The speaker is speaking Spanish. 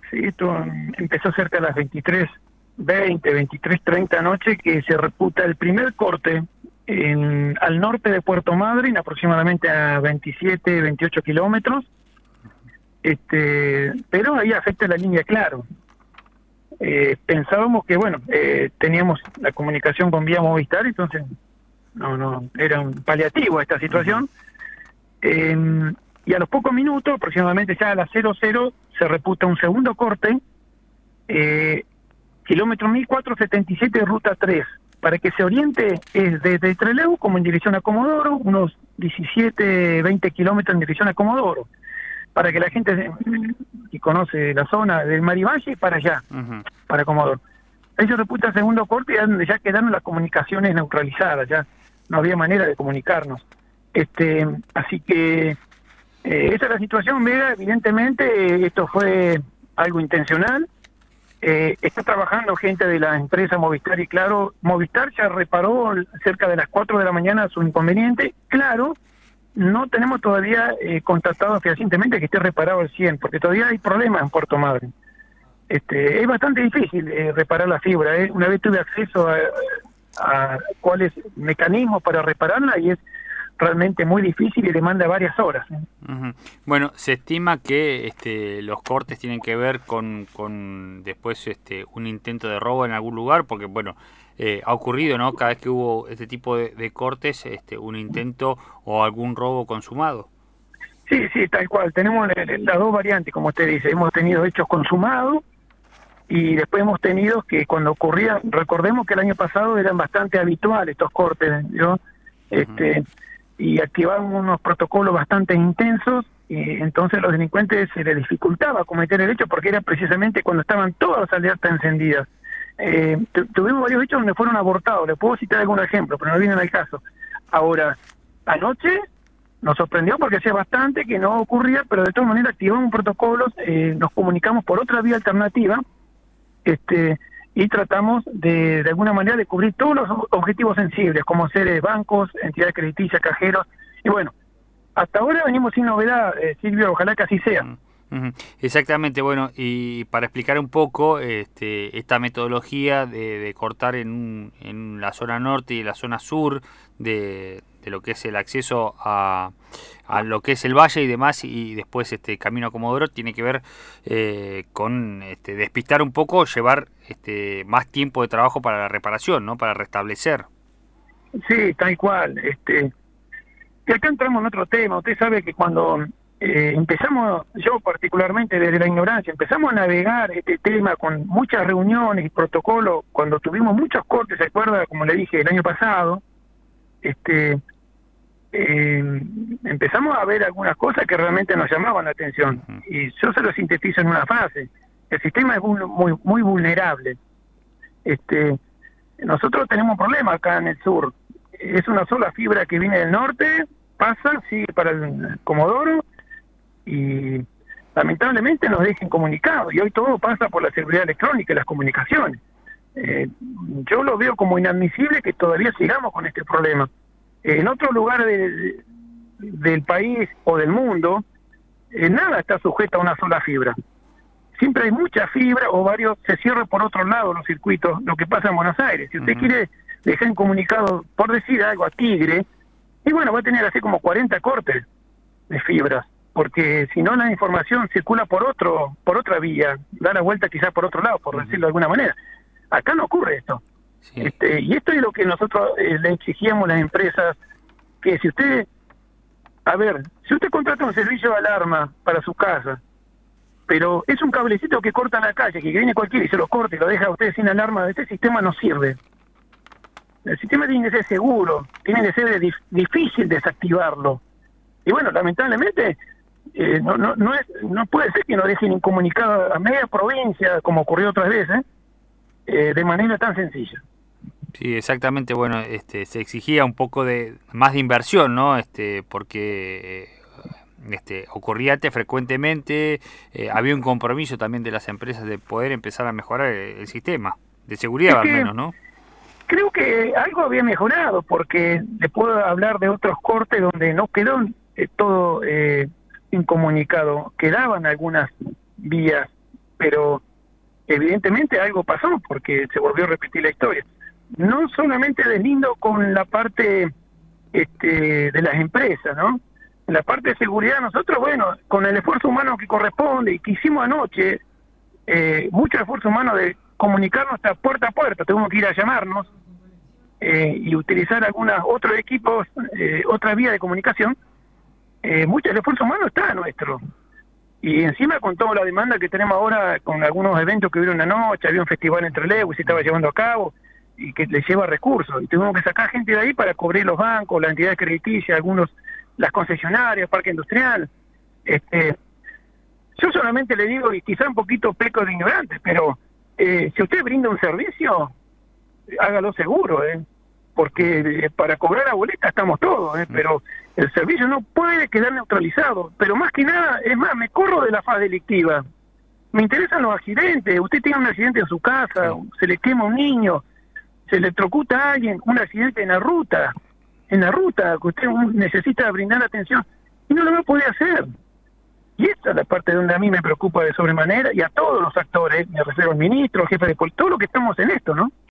Sí, esto empezó cerca de las 23:20, 23:30 anoche, que se reputa el primer corte al norte de Puerto Madryn, aproximadamente a 27, 28 kilómetros, pero ahí afecta la línea Claro. Pensábamos que, bueno, teníamos la comunicación con vía Movistar, entonces no era un paliativo a esta situación. Y a los pocos minutos, aproximadamente ya a las 00, se reputa un segundo corte, kilómetro 1477, ruta 3. Para que se oriente, es desde Trelew como en dirección a Comodoro, unos 17, 20 kilómetros en dirección a Comodoro, para que la gente que conoce la zona del Mar y Valle, para allá, para Comodoro. Ahí se reputa el segundo corte, y ya quedaron las comunicaciones neutralizadas, ya no había manera de comunicarnos. Así que esa es la situación, Vega. Evidentemente esto fue algo intencional. Está trabajando gente de la empresa Movistar, y Claro, Movistar ya reparó cerca de las 4 de la mañana su inconveniente. Claro, no tenemos todavía contratado fehacientemente que esté reparado al 100, porque todavía hay problemas en Puerto Madryn. Es bastante difícil reparar la fibra. Una vez tuve acceso a cuáles mecanismos para repararla, y es realmente muy difícil y demanda varias horas. Bueno, se estima que los cortes tienen que ver con después un intento de robo en algún lugar, porque bueno, ha ocurrido, ¿no? Cada vez que hubo este tipo de cortes, un intento o algún robo consumado. Sí, tal cual. Tenemos las dos variantes, como usted dice. Hemos tenido hechos consumados, y después hemos tenido que cuando ocurría, recordemos que el año pasado eran bastante habituales estos cortes, ¿no? Y activaban unos protocolos bastante intensos, y entonces a los delincuentes se les dificultaba cometer el hecho, porque era precisamente cuando estaban todas las alertas encendidas. Tuvimos varios hechos donde fueron abortados. Le puedo citar algún ejemplo, pero no vienen al caso. Ahora, anoche nos sorprendió porque hacía bastante que no ocurría, pero de todas maneras activamos protocolos, nos comunicamos por otra vía alternativa, y tratamos de alguna manera de cubrir todos los objetivos sensibles, como ser bancos, entidades crediticias, cajeros. Y bueno, hasta ahora venimos sin novedad, Silvio, ojalá que así sea. Exactamente. Bueno, y para explicar un poco esta metodología de cortar en la zona norte y la zona sur de lo que es el acceso a lo que es el valle y demás, y después camino a Comodoro, tiene que ver con despistar un poco, llevar más tiempo de trabajo para la reparación, ¿no? Para restablecer. Sí, tal cual. Y acá entramos en otro tema. Usted sabe que cuando empezamos, yo particularmente desde la ignorancia, empezamos a navegar este tema con muchas reuniones y protocolos, cuando tuvimos muchos cortes, ¿se acuerda? Como le dije, el año pasado, empezamos a ver algunas cosas que realmente nos llamaban la atención. Y yo se lo sintetizo en una frase: el sistema es muy vulnerable. Nosotros tenemos un problema acá en el sur. Es una sola fibra que viene del norte, pasa, sigue para el Comodoro, y lamentablemente nos dejan comunicados, y hoy todo pasa por la seguridad electrónica y las comunicaciones. Yo lo veo como inadmisible que todavía sigamos con este problema. En otros lugares del país o del mundo, nada está sujeto a una sola fibra. Siempre hay mucha fibra, o varios, se cierran por otro lado los circuitos, lo que pasa en Buenos Aires. Si usted quiere dejar en comunicado, por decir algo, a Tigre, y bueno, va a tener así como 40 cortes de fibras, porque si no la información circula por otra vía, da la vuelta quizás por otro lado, por decirlo de alguna manera. Acá no ocurre esto. Sí. Y esto es lo que nosotros le exigíamos a las empresas, que si usted contrata un servicio de alarma para su casa, pero es un cablecito que corta en la calle, que viene cualquiera y se lo corta y lo deja a usted sin alarma, este sistema no sirve. El sistema tiene que ser seguro, tiene que ser difícil desactivarlo. Y bueno, lamentablemente no puede ser que nos dejen incomunicado a media provincia, como ocurrió otras veces, de manera tan sencilla. Sí, exactamente. Bueno, se exigía un poco más de inversión, ¿no? Porque ocurría frecuentemente, había un compromiso también de las empresas de poder empezar a mejorar el sistema de seguridad, al menos, ¿no? Creo que algo había mejorado, porque le puedo hablar de otros cortes donde no quedó todo incomunicado, quedaban algunas vías pero evidentemente algo pasó porque se volvió a repetir la historia. No solamente deslindo con la parte de las empresas, ¿no? En la parte de seguridad nosotros, bueno, con el esfuerzo humano que corresponde y que hicimos anoche, mucho esfuerzo humano de comunicarnos hasta puerta a puerta, tuvimos que ir a llamarnos y utilizar otros equipos, otra vía de comunicación, mucho del esfuerzo humano está nuestro. Y encima con toda la demanda que tenemos ahora, con algunos eventos que hubieron anoche, había un festival entre Trelew y se estaba llevando a cabo, y que le lleva recursos, y tuvimos que sacar gente de ahí para cubrir los bancos, las entidades crediticias, las concesionarias, parque industrial. Yo solamente le digo, y quizá un poquito peco de ignorante, pero si usted brinda un servicio, hágalo seguro, porque para cobrar la boleta estamos todos, pero el servicio no puede quedar neutralizado. Pero más que nada, es más, me corro de la faz delictiva. Me interesan los accidentes. Usted tiene un accidente en su casa, se le quema un niño, se electrocuta a alguien, un accidente en la ruta que usted necesita brindar atención, y no lo va a poder hacer. Y esta es la parte donde a mí me preocupa de sobremanera, y a todos los actores, me refiero al ministro, al jefe de policía, todo lo que estamos en esto, ¿no?